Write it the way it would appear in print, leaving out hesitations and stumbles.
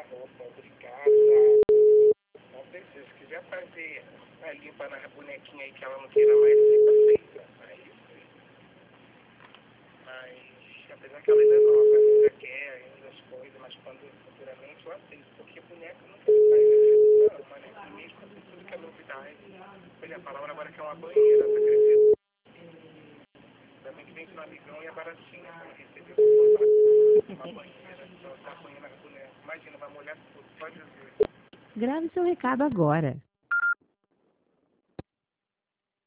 roupa, obrigada. Não precisa. Se quiser fazer a limpa na bonequinha aí que ela não queira mais, você aceita. Aí sim. Mas, apesar que ela ainda é nova, ela ainda quer ainda as coisas, mas quando futuramente eu aceito, porque boneca nunca vai ser ama, né? E mesmo assim, tudo que é novidade. Por exemplo, a Laura agora quer uma banheira, tá crescendo. Também que vem com um amigão e é baratinha, pra receber uma banheira, só tá banhando a boneca. Imagina, vai molhar tudo, pode dizer. Grave seu recado agora.